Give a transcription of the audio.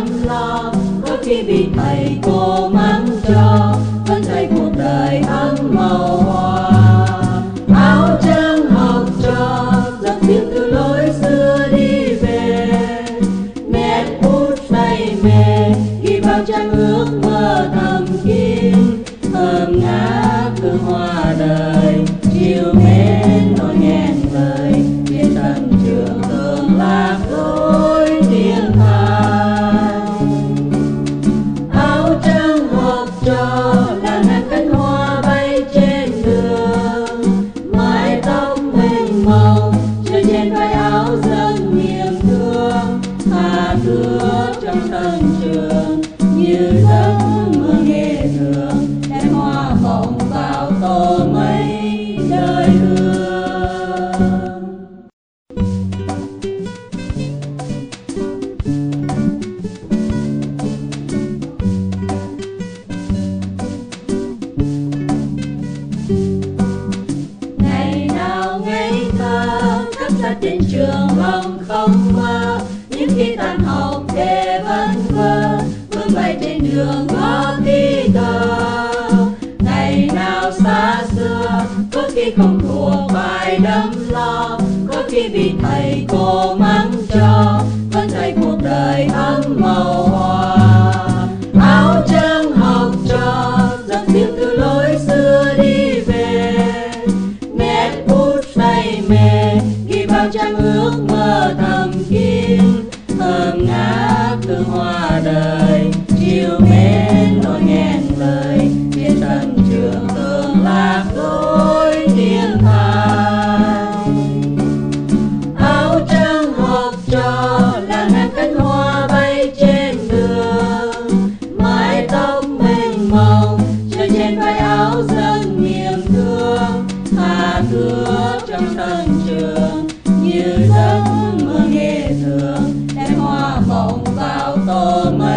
đâm lo, có khi bị thầy cô mắng cho, vẫn thấy cuộc đời thắm màu hoa. Áo trắng học trò dập dìu từ lối xưa đi về, nét bút say mê ghi bao trang ước mơ thầm kín. Thơm ngát hương hoa đời, chiều mến nỗi nghẹn lời, trên sân trường tương lạc lối tiếng than. Áo trắng học trò là ngàn cánh hoa bay trên đường, mái tóc mênh mông trôi trên vai áo dâng niềm thương. Tha thước trong sân trường như giấc mơ nghe thường, đem hoa mộng vào tô mấy đời hương. Ngày nào ngây thơ khắc ra trên trường lòng không mơ, những khi tan học để vẫn vơ bước bay trên đường ngõ tí tờ. Ngày nào xa xưa có khi không thuộc bài đâm lo, có khi bị thầy cô mắng cho, vẫn thấy cuộc đời thắm màu hoa. Áo trắng học trò dập dìu từ lối xưa đi về, nét bút say mê ghi bao trang ước mơ thầm kín. Thơm ngát hương hoa đời, chiều mến nỗi nghẹn lời, trên sân trường tương lạc lối tiếng than. Áo trắng học trò là ngàn cánh hoa bay trên đường, mái tóc mênh mông trôi trên vai áo dâng niềm thương. Tha thước trong sân trường như giấc mơ nghe thường, đem hoa mộng vào tô mấy